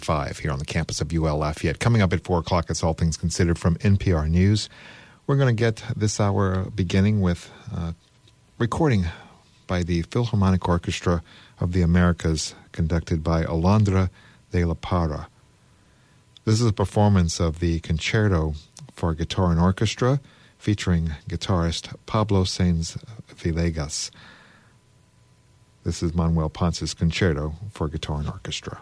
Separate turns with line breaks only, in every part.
5 here on the campus of UL Lafayette. Coming up at 4 o'clock, it's All Things Considered from NPR News. We're going to get this hour beginning with recording by the Philharmonic Orchestra of the Americas, conducted by Alondra de la Parra. This is a performance of the Concerto for Guitar and Orchestra, featuring guitarist Pablo Sainz Villegas. This is Manuel Ponce's Concerto for Guitar and Orchestra.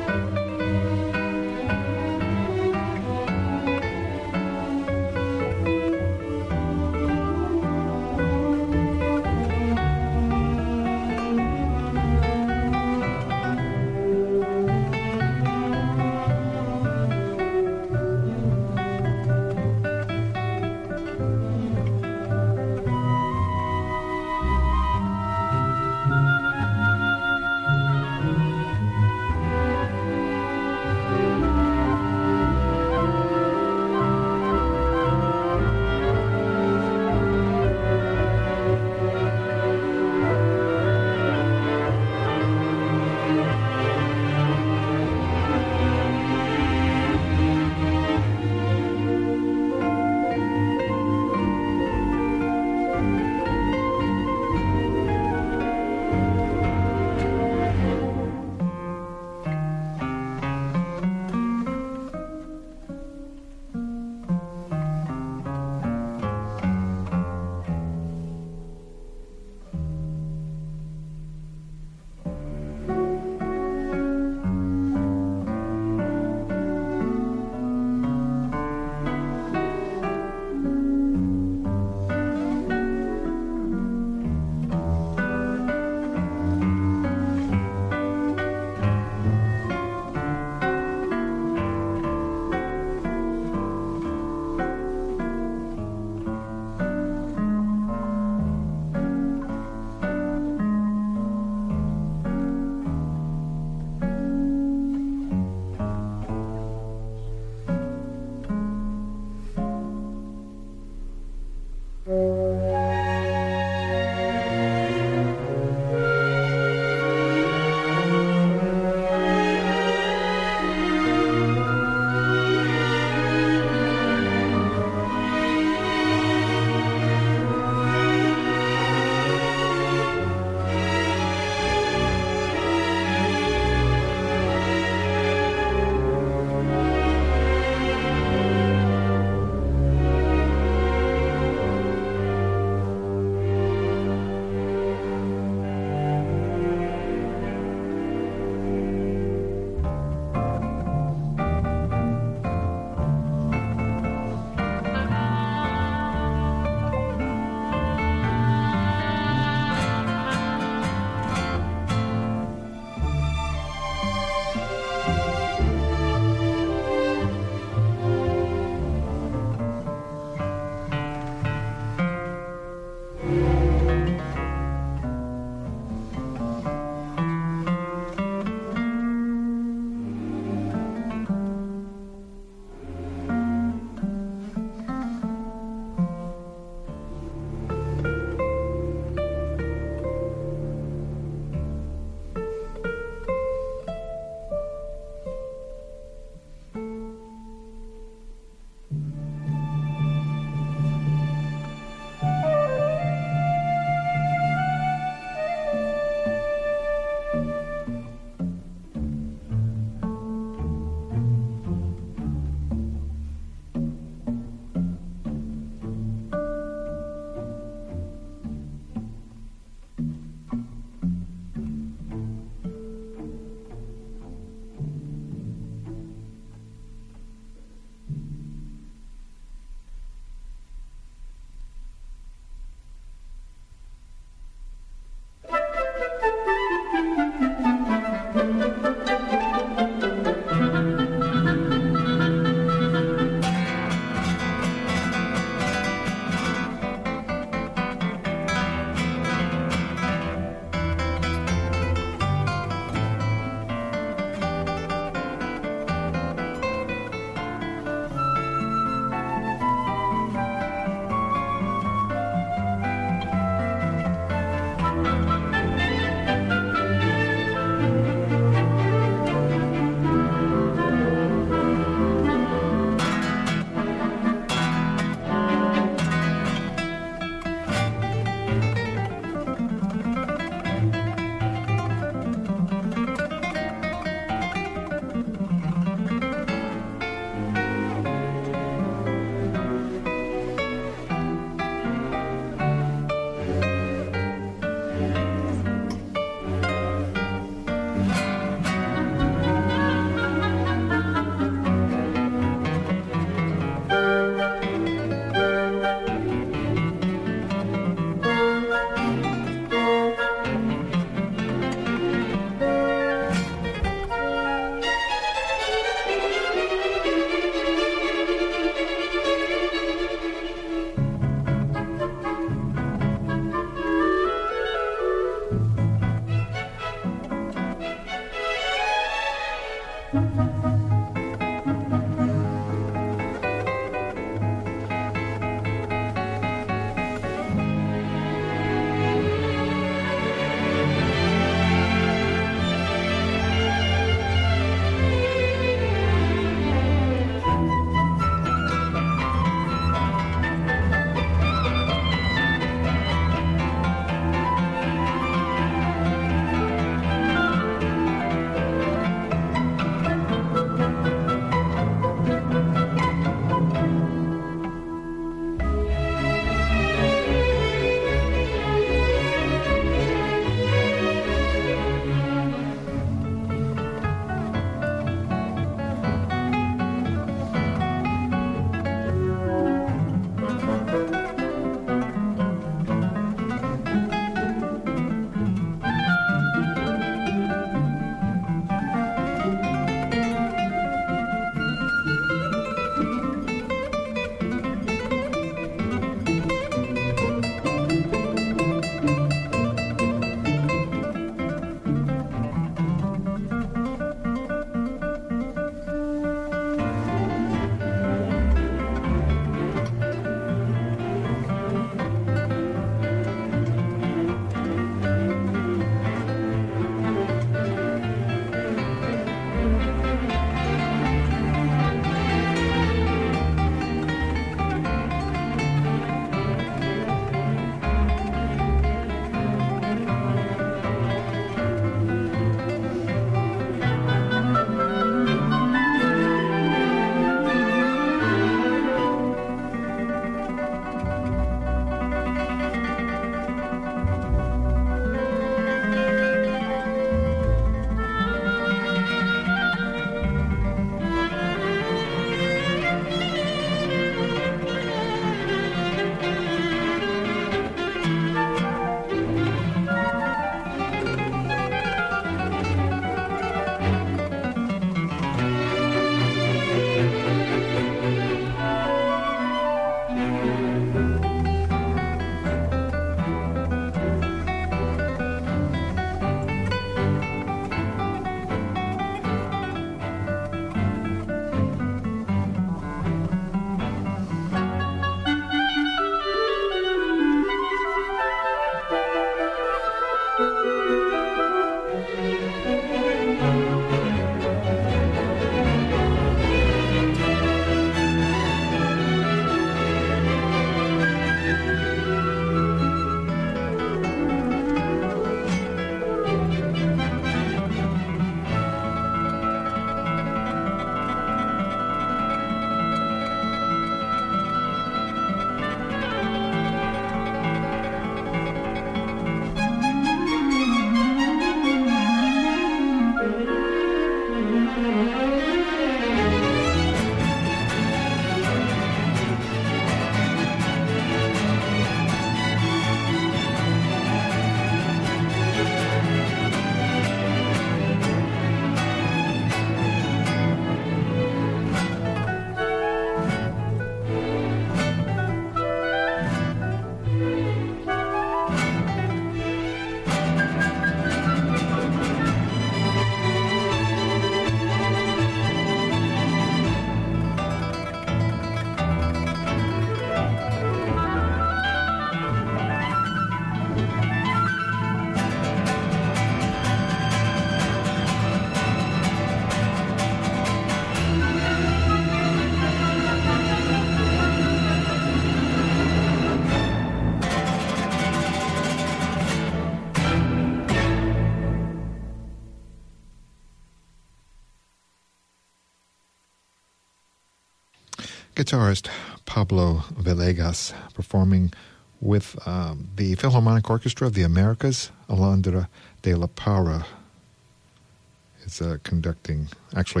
guitarist Pablo Villegas performing with the Philharmonic Orchestra of the Americas. Alondra de la Parra is conducting. Actually,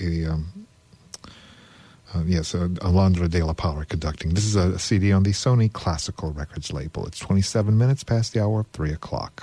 Alondra de la Parra conducting. This is a CD on the Sony Classical Records label. It's 27 minutes past the hour of 3 o'clock.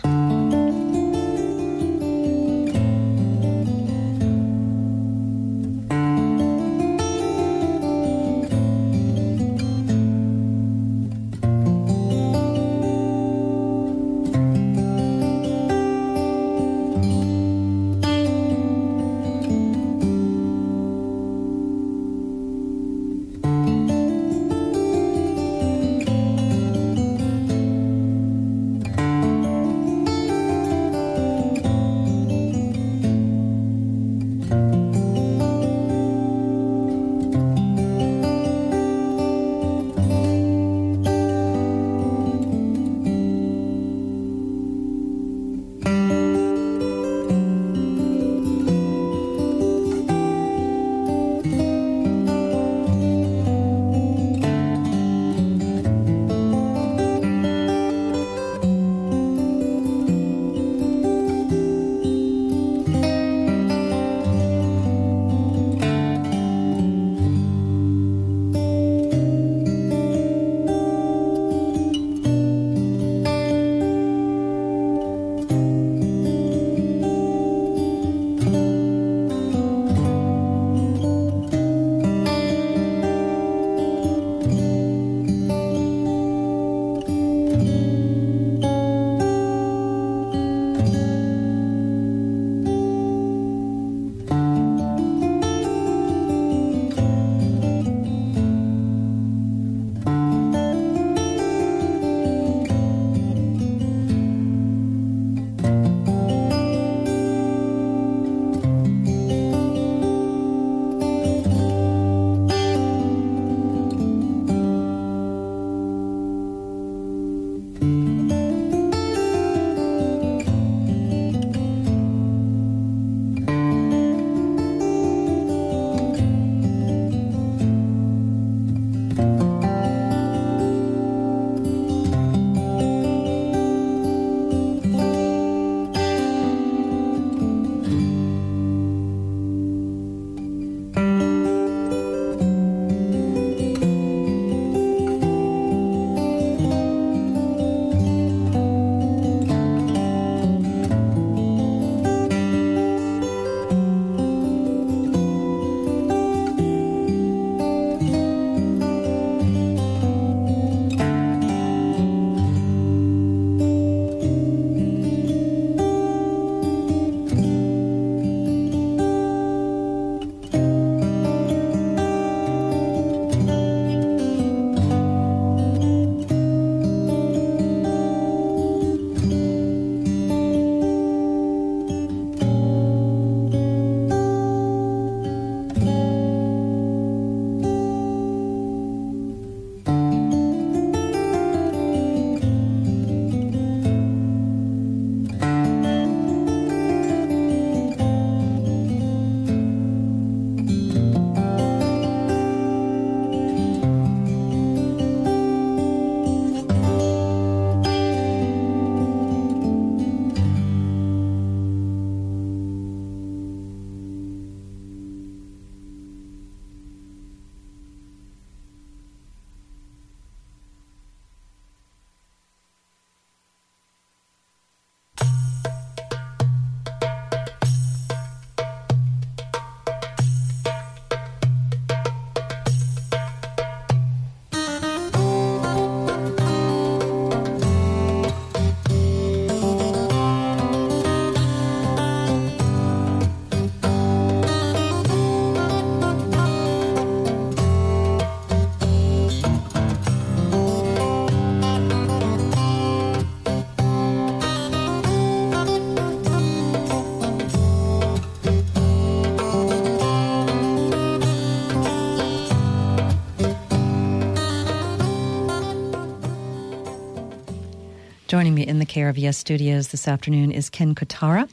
Joining me in the KRVS studios this afternoon is Ken Kotara.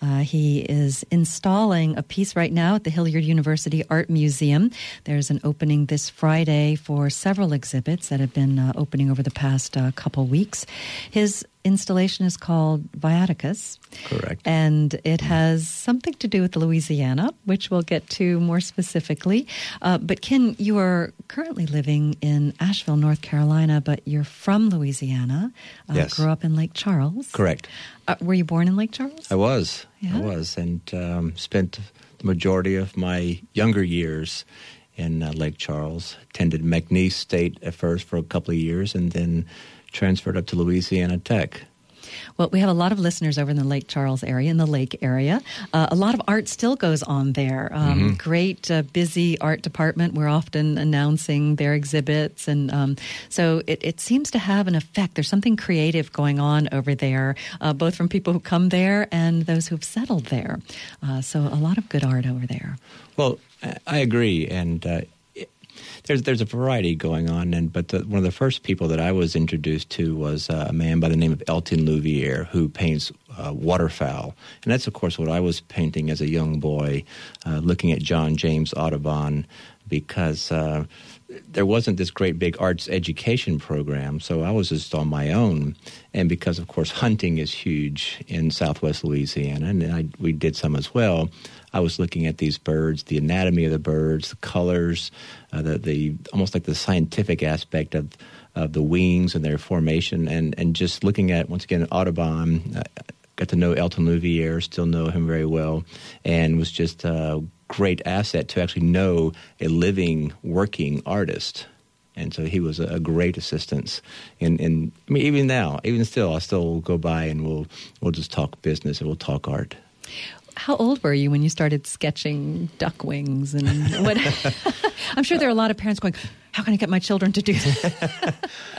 He is installing a piece right now at the Hilliard University Art Museum. There's an opening this Friday for several exhibits that have been opening over the past couple weeks. His installation is called Viaticus.
Correct.
And it has something to do with Louisiana, which we'll get to more specifically. But Ken, you are currently living in Asheville, North Carolina, but you're from Louisiana.
Yes.
Grew up in Lake Charles.
Correct.
Were you born in Lake Charles?
I was.
Yeah.
I was, and spent the majority of my younger years in Lake Charles. Attended McNeese State at first for a couple of years, and then transferred up to Louisiana Tech.
Well, we have a lot of listeners over in the Lake Charles area, in the lake area. A lot of art still goes on there. Great, busy art department. We're often announcing their exhibits. And so it seems to have an effect. There's something creative going on over there, both from people who come there and those who've settled there. So a lot of good art over there.
Well, I agree. And there's a variety going on, but one of the first people that I was introduced to was a man by the name of Elton Louviere, who paints waterfowl. And that's, of course, what I was painting as a young boy, looking at John James Audubon, because there wasn't this great big arts education program, so I was just on my own. And because, of course, hunting is huge in southwest Louisiana, and we did some as well, I was looking at these birds, the anatomy of the birds, the colors, the almost like the scientific aspect of the wings and their formation, and just looking at, once again, Audubon. Got to know Elton Louviere, still know him very well, and was just a great asset to actually know a living, working artist. And so he was a great assistance. And I mean, even now, even still, I'll still go by and we'll just talk business and we'll talk art.
How old were you when you started sketching duck wings? And what? I'm sure there are a lot of parents going, how can I get my children to do that?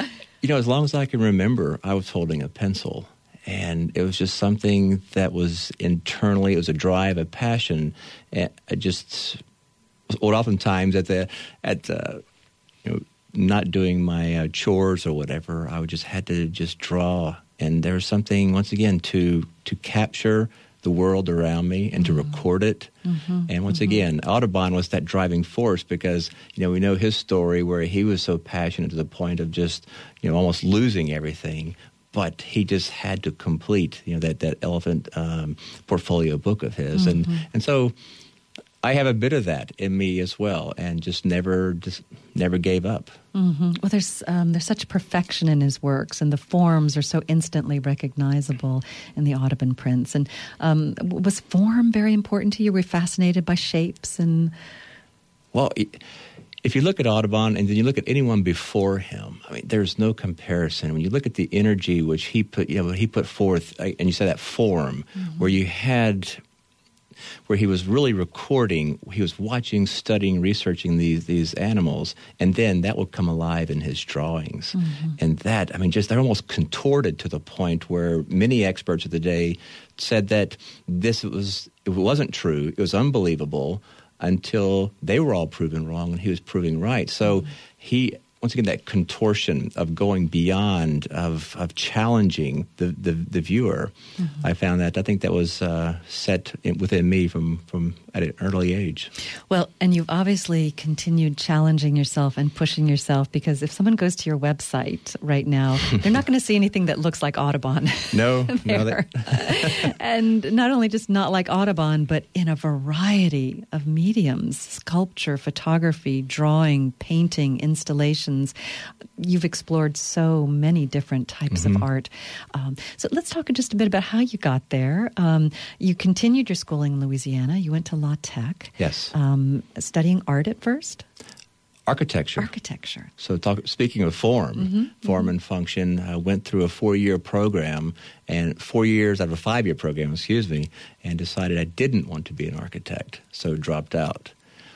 As long as I can remember, I was holding a pencil. And it was just something that was internally, it was a drive, a passion. Oftentimes not doing my chores or whatever, I would just had to just draw. And there was something, once again, to capture the world around me and to record it. And once again, Audubon was that driving force, because, we know his story where he was so passionate to the point of just, almost losing everything. But he just had to complete, that elephant portfolio book of his. And so I have a bit of that in me as well, and just never gave up. Well,
there's such perfection in his works, and the forms are so instantly recognizable in the Audubon prints. And was form very important to you? Were you fascinated by shapes? And
well, if you look at Audubon and then you look at anyone before him, I mean, there's no comparison. When you look at the energy which he put forth, and you said that form, where he was really recording, he was watching, studying, researching these animals, and then that would come alive in his drawings. And that, I mean, they're almost contorted to the point where many experts of the day said that it wasn't true, it was unbelievable, until they were all proven wrong and he was proving right. So he, once again, that contortion of going beyond, of challenging the viewer, I think that was set within me from at an early age.
Well, and you've obviously continued challenging yourself and pushing yourself, because if someone goes to your website right now, they're not going to see anything that looks like Audubon.
No.
And not only just not like Audubon, but in a variety of mediums: sculpture, photography, drawing, painting, installations. You've explored so many different types of art. So let's talk just a bit about how you got there. You continued your schooling in Louisiana. You went to La Tech.
Yes.
Studying art at first?
Architecture. So speaking of form and function, I went through a 4-year program, and 4 years out of a 5-year program, and decided I didn't want to be an architect, so dropped out.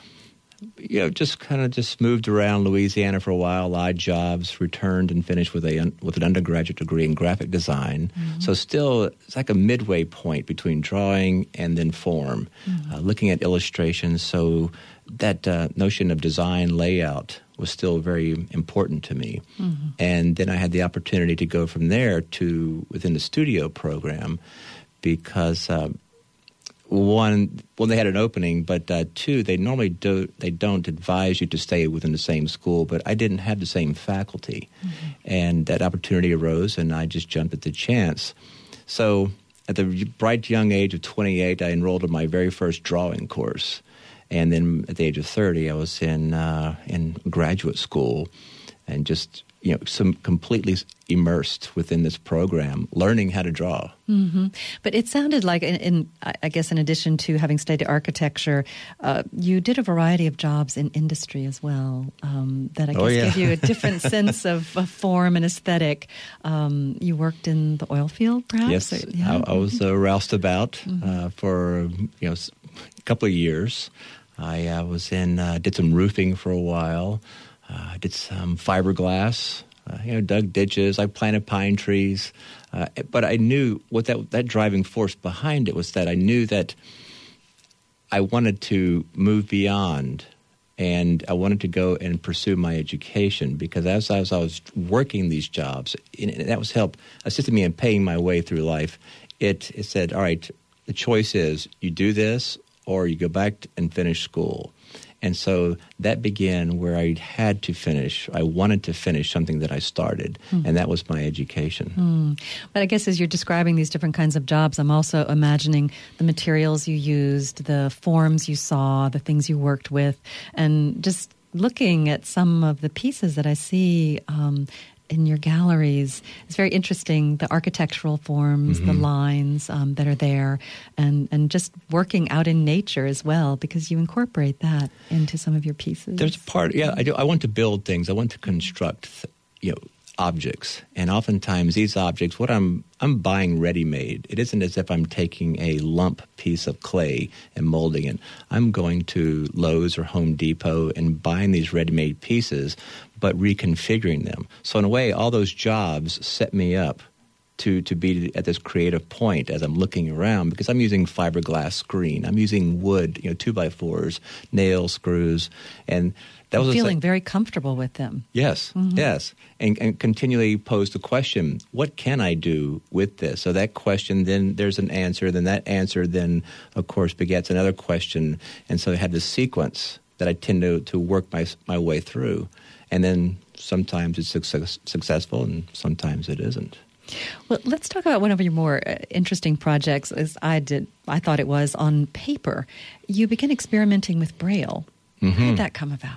Just moved around Louisiana for a while, odd jobs, returned and finished with an undergraduate degree in graphic design. So still, it's like a midway point between drawing and then form, looking at illustrations. So that notion of design layout was still very important to me. Mm-hmm. And then I had the opportunity to go from there to within the studio program because one, they had an opening, but two, they normally don't advise you to stay within the same school, but I didn't have the same faculty. Mm-hmm. And that opportunity arose, and I just jumped at the chance. So at the bright young age of 28, I enrolled in my very first drawing course. And then at the age of 30, I was in graduate school and just, some completely immersed within this program, learning how to draw.
Mm-hmm. But it sounded like, I guess in addition to having studied architecture, you did a variety of jobs in industry as well that I guess gave you a different sense of form and aesthetic. You worked in the oil field, perhaps?
Yes, I was roused about for a couple of years. I was did some roofing for a while. I did some fiberglass, dug ditches. I planted pine trees. But I knew what that driving force behind it was that I knew that I wanted to move beyond and I wanted to go and pursue my education because as I was working these jobs, and that was assisted me in paying my way through life, it said, all right, the choice is you do this or you go back and finish school. And so that began where I had to finish. I wanted to finish something that I started, and that was my education.
But I guess as you're describing these different kinds of jobs, I'm also imagining the materials you used, the forms you saw, the things you worked with, and just looking at some of the pieces that I see in your galleries. It's very interesting, the architectural forms, the lines that are there, and just working out in nature as well, because you incorporate that into some of your pieces.
There's a part, I do. I want to build things. I want to construct, objects. And oftentimes these objects, what I'm buying ready-made. It isn't as if I'm taking a lump piece of clay and molding it. I'm going to Lowe's or Home Depot and buying these ready-made pieces, but reconfiguring them. So in a way, all those jobs set me up to be at this creative point as I'm looking around because I'm using fiberglass screen. I'm using wood, 2x4s, nails, screws, and that was
feeling very comfortable with them.
Yes, yes, and continually pose the question, what can I do with this? So that question, then there's an answer, then that answer then, of course, begets another question, and so I had this sequence that I tend to work my way through, and then sometimes it's successful and sometimes it isn't.
Well, let's talk about one of your more interesting projects, as I thought it was, on paper. You began experimenting with Braille. How did that come about?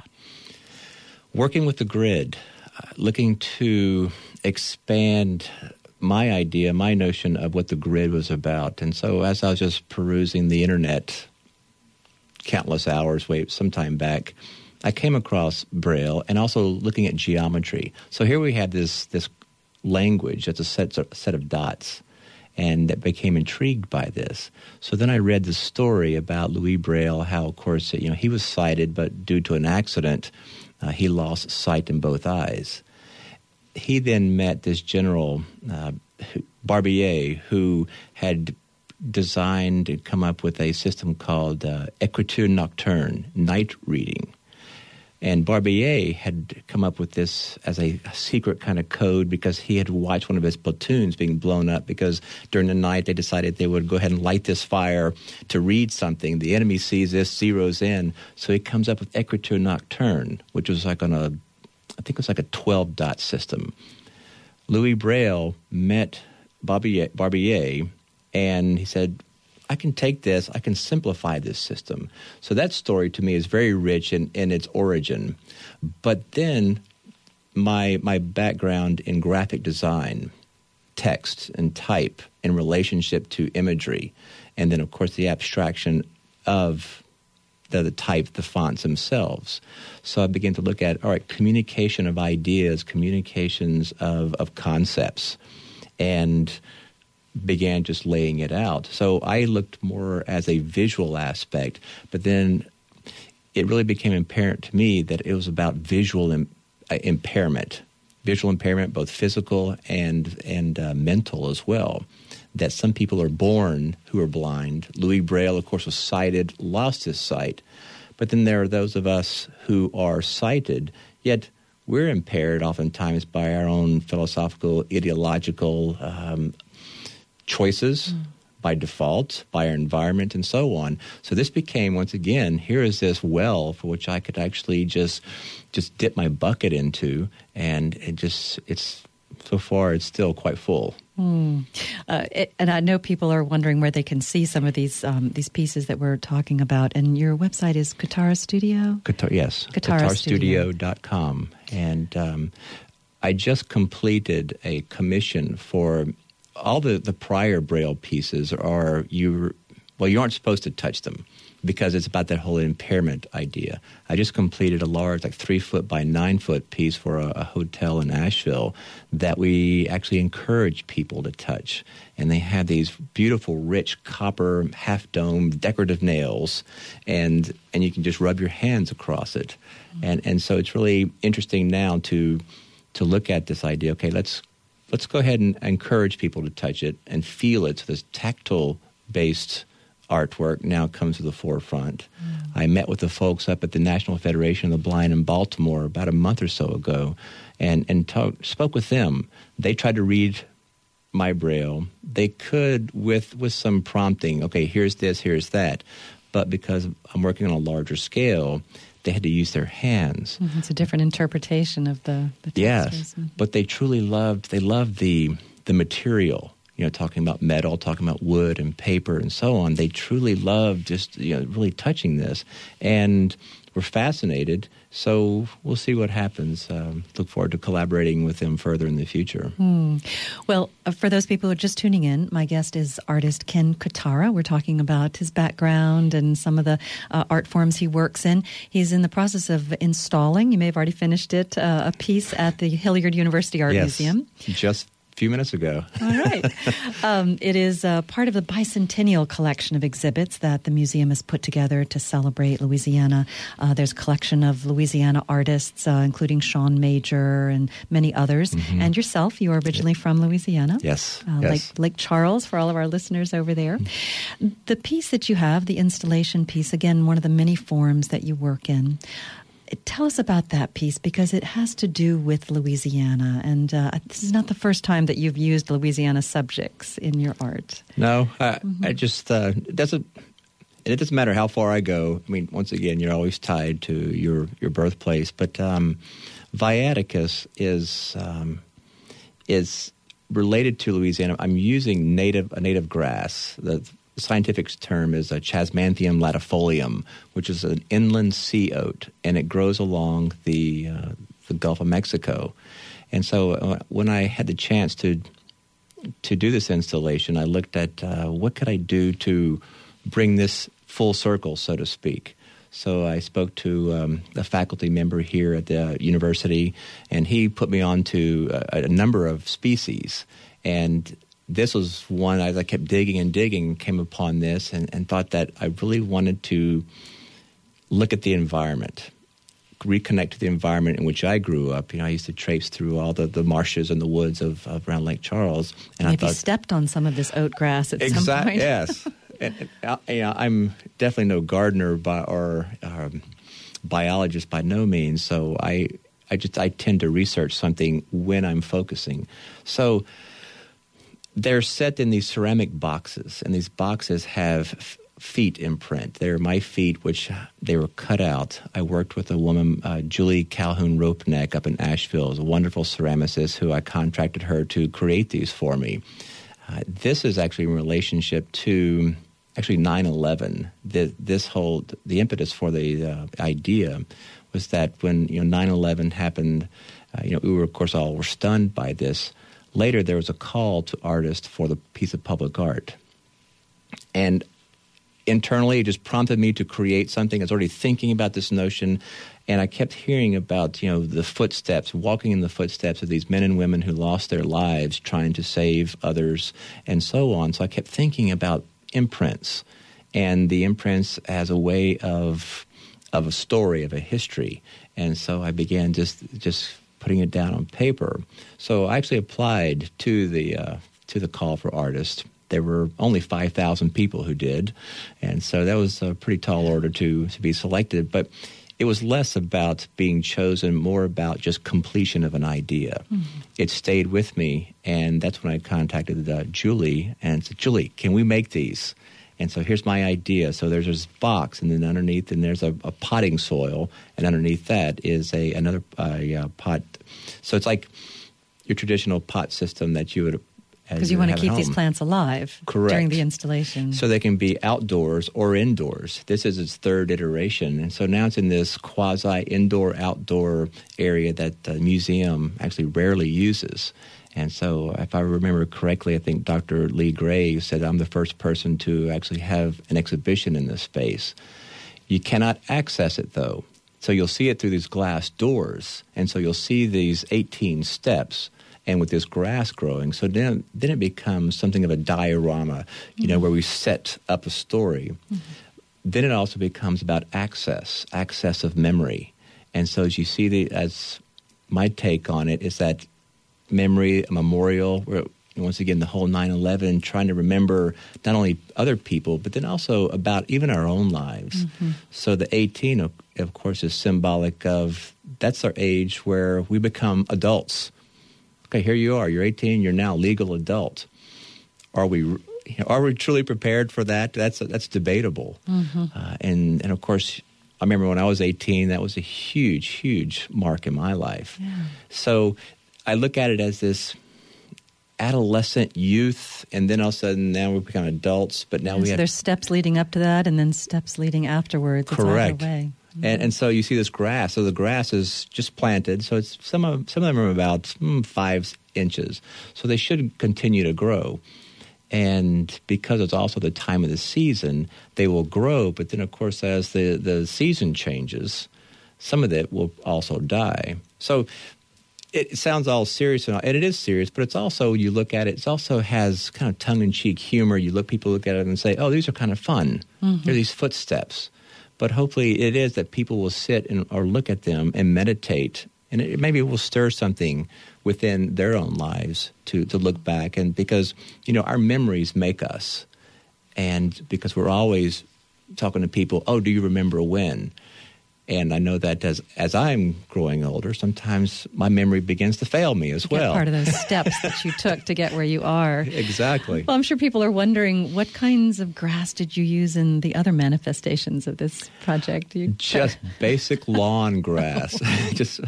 Working with the grid, looking to expand my idea, my notion of what the grid was about. And so as I was just perusing the internet countless hours some time back, I came across Braille and also looking at geometry. So here we had this language that's a set of dots, and that became intrigued by this. So then I read the story about Louis Braille, how, of course, he was sighted, but due to an accident, he lost sight in both eyes. He then met this general, Barbier, who had designed and come up with a system called Écriture Nocturne, night reading. And Barbier had come up with this as a secret kind of code because he had watched one of his platoons being blown up because during the night they decided they would go ahead and light this fire to read something. The enemy sees this, zeroes in. So he comes up with Écriture Nocturne, which was like I think it was like a 12-dot system. Louis Braille met Barbier and he said, I can take this, I can simplify this system. So that story to me is very rich in its origin. But then my background in graphic design, text and type in relationship to imagery, and then of course the abstraction of the type, the fonts themselves. So I began to look at, all right, communication of ideas, communications of concepts, and began just laying it out. So I looked more as a visual aspect, but then it really became apparent to me that it was about visual impairment, both physical and mental as well, that some people are born who are blind. Louis Braille, of course, was sighted, lost his sight, But then there are those of us who are sighted, yet we're impaired oftentimes by our own philosophical, ideological choices by default, by our environment, and so on. So this became, once again, here is this well for which I could actually just dip my bucket into, and it's so far it's still quite full.
And I know people are wondering where they can see some of these pieces that we're talking about. And your website is Katara Studio?
Yes, KataraStudio.com. And I just completed a commission for all the prior Braille pieces. You aren't supposed to touch them because it's about that whole impairment idea. I just completed a large, 3-foot by 9-foot piece for a hotel in Asheville that we actually encourage people to touch. And they have these beautiful, rich, copper, half-dome, decorative nails, and you can just rub your hands across it. And so it's really interesting now to look at this idea. Okay, let's go ahead and encourage people to touch it and feel it. So this tactile-based artwork now comes to the forefront. I met with the folks up at the National Federation of the Blind in Baltimore about a month or so ago and spoke with them. They tried to read my Braille. They could with some prompting, okay, here's this, here's that. But because I'm working on a larger scale, they had to use their hands.
It's a different interpretation of the text.
Yes, but they truly loved the material. Talking about metal, talking about wood and paper and so on. They truly love just, really touching this. And we're fascinated. So we'll see what happens. Look forward to collaborating with them further in the future.
Well, for those people who are just tuning in, my guest is artist Ken Katara. We're talking about his background and some of the art forms he works in. He's in the process of installing, you may have already finished it, a piece at the Hilliard University Art Museum.
Just few minutes ago.
All right. It is part of the bicentennial collection of exhibits that the museum has put together to celebrate Louisiana. There's a collection of Louisiana artists, including Sean Major and many others. And yourself, you are originally from Louisiana.
Yes.
Lake Charles, for all of our listeners over there. The piece that you have, the installation piece, again, one of the many forms that you work in. Tell us about that piece, because it has to do with Louisiana, and this is not the first time that you've used Louisiana subjects in your art.
No, I just it doesn't matter how far I go. I mean, once again, you're always tied to your birthplace. But Viaticus is related to Louisiana. I'm using a native grass. The scientific term is a Chasmanthium latifolium, which is an inland sea oat, and it grows along the Gulf of Mexico. And so when I had the chance to do this installation, I looked at what could I do to bring this full circle, so to speak. So I spoke to a faculty member here at the university, and he put me on to a number of species. And this was one, as I kept digging and digging, came upon this and thought that I really wanted to look at the environment, reconnect to the environment in which I grew up. I used to traipse through all the marshes and the woods of around Lake Charles. And
maybe I stepped on some of this oat grass at some point.
Yes. And, I'm definitely no gardener or biologist by no means, so I tend to research something when I'm focusing. So they're set in these ceramic boxes, and these boxes have feet imprint. They're my feet, which they were cut out. I worked with a woman, Julie Calhoun Ropeneck, up in Asheville. It was a wonderful ceramicist who I contracted her to create these for me. This is actually in relationship to 9/11. The impetus for the idea was that when 9/11 happened, we were, of course, all were stunned by this. Later, there was a call to artists for the piece of public art. And internally, it just prompted me to create something. I was already thinking about this notion, and I kept hearing about, the footsteps, walking in the footsteps of these men and women who lost their lives trying to save others and so on. So I kept thinking about imprints, and the imprints as a way of a story, of a history. And so I began just putting it down on paper. So I actually applied to the call for artists, there were only 5,000 people who did. And so that was a pretty tall order to be selected. But it was less about being chosen, more about just completion of an idea. Mm-hmm. It stayed with me, and that's when I contacted Julie and said, Julie, can we make these? And so here's my idea. So there's this box, and then underneath, and there's a potting soil, and underneath that is another pot. So it's like your traditional pot system that you would.
Because you want to keep these plants alive.
Correct.
During the installation.
So they can be outdoors or indoors. This is its third iteration. And so now it's in this quasi-indoor-outdoor area that the museum actually rarely uses. And so if I remember correctly, I think Dr. Lee Gray said I'm the first person to actually have an exhibition in this space. You cannot access it, though. So you'll see it through these glass doors. And so you'll see these 18 steps. And with this grass growing, so then it becomes something of a diorama, where we set up a story. Mm-hmm. Then it also becomes about access of memory. And so as you see, as my take on it is that memory, a memorial, where once again the whole 9/11, trying to remember not only other people, but then also about even our own lives. Mm-hmm. So the 18, of course, is symbolic of that's our age where we become adults. Okay, here you are. You're 18. You're now a legal adult. Are we truly prepared for that? That's debatable. Mm-hmm. And of course, I remember when I was 18, that was a huge, huge mark in my life. Yeah. So I look at it as this adolescent youth, and then all of a sudden now we become adults. But now
there's steps leading up to that, and then steps leading afterwards.
Correct.
It's either way.
And so you see this grass. So the grass is just planted. So it's some of them are about 5 inches. So they should continue to grow. And because it's also the time of the season, they will grow. But then, of course, as the season changes, some of it will also die. So it sounds all serious, and it is serious. But it's also, you look at it, it also has kind of tongue-in-cheek humor. People look at it and say, oh, these are kind of fun. Mm-hmm. They're these footsteps. But hopefully it is that people will sit or look at them and meditate, and maybe it will stir something within their own lives to look back. And because, our memories make us, and because we're always talking to people, oh, do you remember when? And I know that as I'm growing older, sometimes my memory begins to fail me as well.
Part of those steps that you took to get where you are.
Exactly.
Well, I'm sure people are wondering, what kinds of grass did you use in the other manifestations of this project?
Just basic lawn grass. Just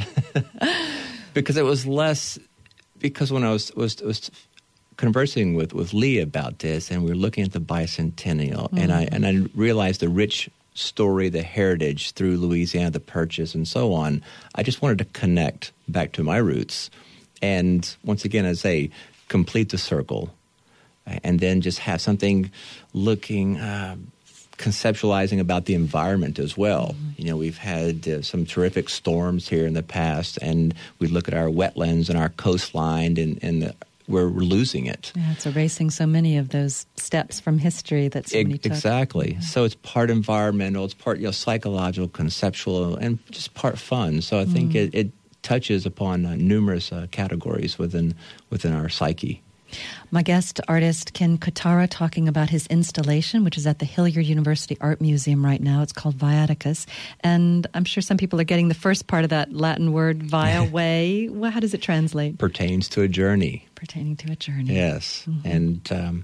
because it was less. Because when I was conversing with Lee about this, and we were looking at the bicentennial, and I realized the rich story, the heritage through Louisiana, the Purchase, and so on. I just wanted to connect back to my roots, and once again, as I complete the circle, and then just have something looking, conceptualizing about the environment as well. Mm-hmm. We've had some terrific storms here in the past, and we look at our wetlands and our coastline, and we're losing it.
Yeah, it's erasing so many of those steps from history that so many took.
Exactly.
Mm-hmm.
So it's part environmental, it's part psychological, conceptual, and just part fun. So I think it touches upon numerous categories within our psyche.
My guest artist, Ken Kotara, talking about his installation, which is at the Hilliard University Art Museum right now. It's called Viaticus. And I'm sure some people are getting the first part of that Latin word, via, way. Well, how does it translate?
Pertains to a journey.
Pertaining to a journey.
Yes. Mm-hmm. And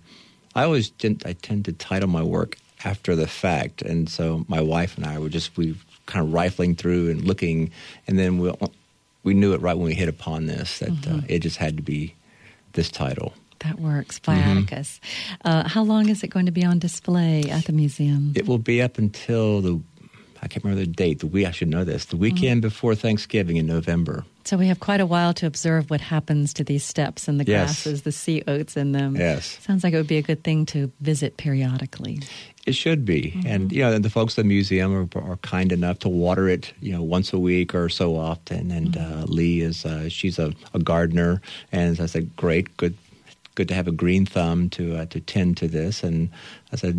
I tend to title my work after the fact. And so my wife and I we kind of rifling through and looking, and then we knew it right when we hit upon this, that it just had to be this title.
That works. Viaticus. Mm-hmm. How long is it going to be on display at the museum?
It will be up until I can't remember the date. I should know this. The weekend before Thanksgiving in November.
So we have quite a while to observe what happens to these steps and the grasses, the sea oats in them.
Yes.
Sounds like it would be a good thing to visit periodically.
It should be. Mm-hmm. And, the folks at the museum are kind enough to water it, once a week or so often. And Lee she's a gardener. And as I said, great, good to have a green thumb to tend to this. And I said,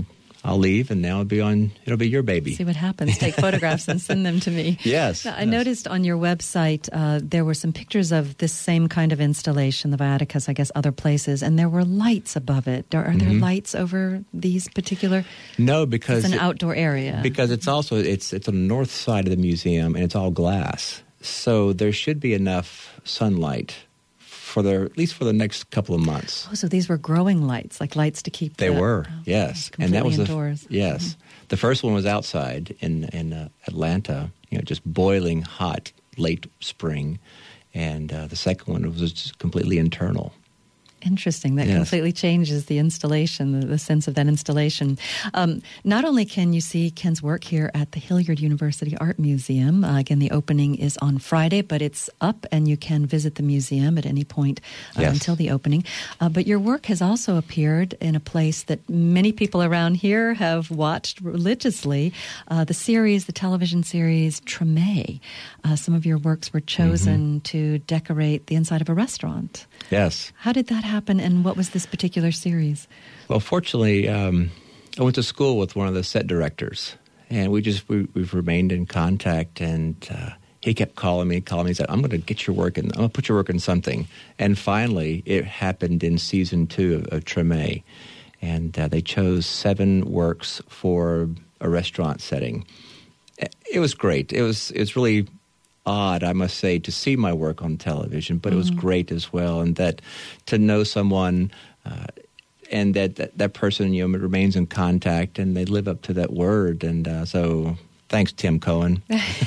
I'll leave, and now it'll be your baby.
See what happens. Take photographs and send them to me.
Yes.
I noticed on your website there were some pictures of this same kind of installation, the Viaticus, I guess other places, and there were lights above it. Are there lights over these particular?
No, because
it's an outdoor area.
Because it's on the north side of the museum, and it's all glass. So there should be enough sunlight at least for the next couple of months.
Oh, so these were growing lights, like lights to keep.
They were, yes,
and that was
indoors. Yes, the first one was outside in Atlanta, just boiling hot late spring, and the second one was just completely internal.
Interesting. That completely changes the installation, the sense of that installation. Not only can you see Ken's work here at the Hilliard University Art Museum, again, the opening is on Friday, but it's up and you can visit the museum at any point until the opening. But your work has also appeared in a place that many people around here have watched religiously, the television series Treme. Some of your works were chosen to decorate the inside of a restaurant.
Yes.
How did that happen, and what was this particular series?
Well, fortunately, I went to school with one of the set directors, and we've remained in contact, and he kept calling me. He said, I'm going to get your work, and I'm going to put your work in something. And finally, it happened in season 2 of Treme, and they chose 7 works for a restaurant setting. It was great. It was really odd, I must say, to see my work on television, but it was great as well, and that to know someone and that person remains in contact and they live up to that word, and so thanks, Tim Cohen,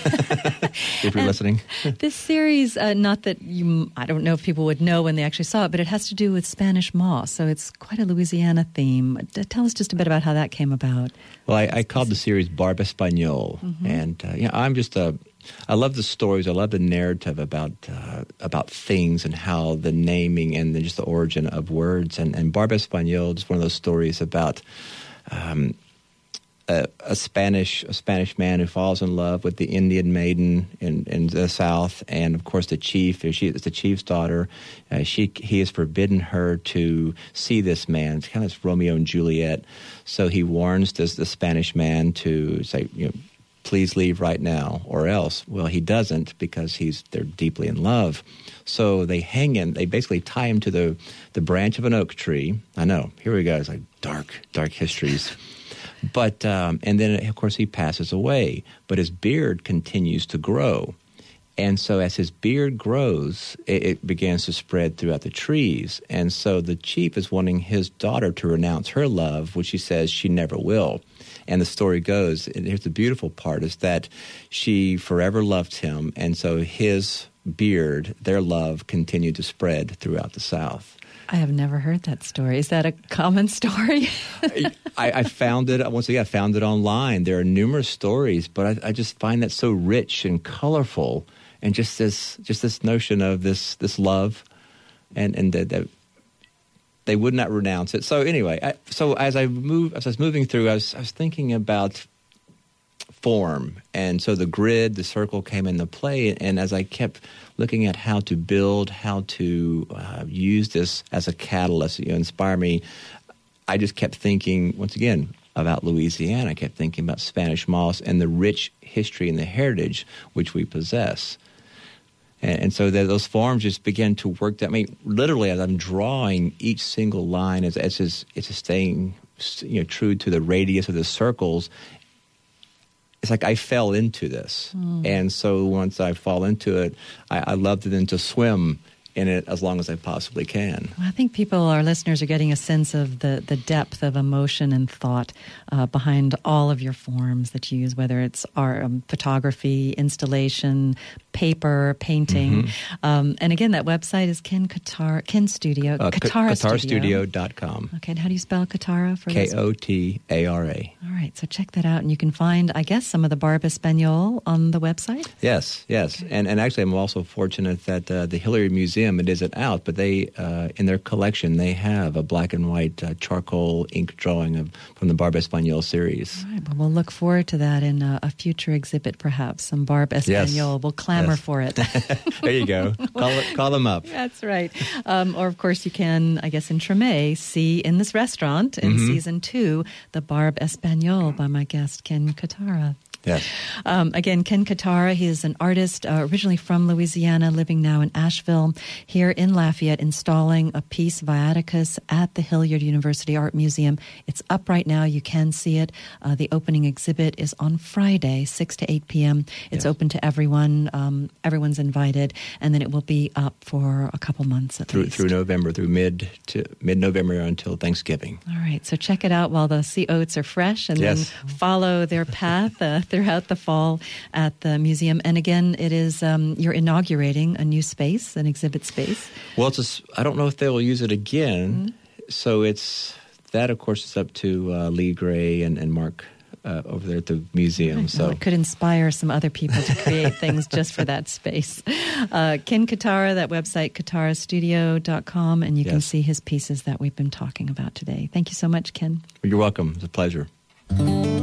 if you're listening.
This series, not that I don't know if people would know when they actually saw it, but it has to do with Spanish moss, so it's quite a Louisiana theme. Tell us just a bit about how that came about.
Well, I called the series Barbe Espagnole, and I love the stories. I love the narrative about things and how the naming and then just the origin of words. And Barbe Espagnole is one of those stories about a Spanish man who falls in love with the Indian maiden in the South, and of course the chief. She is the chief's daughter. He has forbidden her to see this man. It's kind of Romeo and Juliet. So he warns the Spanish man to say, please leave right now, or else. Well, he doesn't, because they're deeply in love. So they hang him. They basically tie him to the branch of an oak tree. I know. Here we go. It's like dark histories. But and then of course he passes away. But his beard continues to grow, and so as his beard grows, it begins to spread throughout the trees. And so the chief is wanting his daughter to renounce her love, which he says she never will. And the story goes, and here's the beautiful part, is that she forever loved him, and so his beard, their love, continued to spread throughout the South.
I have never heard that story. Is that a common story?
I found it, once again, I found it online. There are numerous stories, but I just find that so rich and colorful, and just this notion of this love, and that they would not renounce it. So anyway, as I was moving through, I was thinking about form, and so the grid, the circle came into play. And as I kept looking at how to build, how to use this as a catalyst, inspire me, I just kept thinking once again about Louisiana. I kept thinking about Spanish moss and the rich history and the heritage which we possess. And so those forms just began to work. I mean, literally, as I'm drawing each single line, it's staying, true to the radius of the circles. It's like I fell into this, and so once I fall into it, I love to then to swim in it as long as I possibly can.
Well, I think our listeners, are getting a sense of the depth of emotion and thought behind all of your forms that you use, whether it's art, photography, installation, paper, painting. And again, that website is Ken Studio, Katara
KataraStudio.com.
Okay, and how do you spell Katara?
Kotara.
All right, so check that out, and you can find, I guess, some of the Barbe Espagnole on the website?
Yes. Okay. And actually, I'm also fortunate that the Hilliard Museum, it isn't out, but they, in their collection, they have a black and white charcoal ink drawing from the Barbe Espagnole series.
All right, well, we'll look forward to that in a future exhibit, perhaps. Some Barbe Espagnole. We'll clam summer for it.
There you go. Call them up.
That's right. Or, of course, you can, I guess, in Treme, see in this restaurant in season 2, the Barbe Espagnole by my guest, Ken Katara.
Yes.
Again, Ken Katara, he is an artist originally from Louisiana, living now in Asheville, here in Lafayette, installing a piece, Viaticus, at the Hilliard University Art Museum. It's up right now. You can see it. The opening exhibit is on Friday, 6 to 8 p.m. It's open to everyone. Everyone's invited. And then it will be up for a couple months at least.
Through November, through mid-November until Thanksgiving.
All right. So check it out while the sea oats are fresh, and then follow their path throughout the fall at the museum. And again, it is you're inaugurating a new space, an exhibit space.
Well, I don't know if they'll use it again. So that, of course, is up to Lee Gray and Mark over there at the museum.
Right.
So
well, it could inspire some other people to create things just for that space. Ken Katara, that website, katarastudio.com, and you can see his pieces that we've been talking about today. Thank you so much, Ken.
You're welcome. It's a pleasure.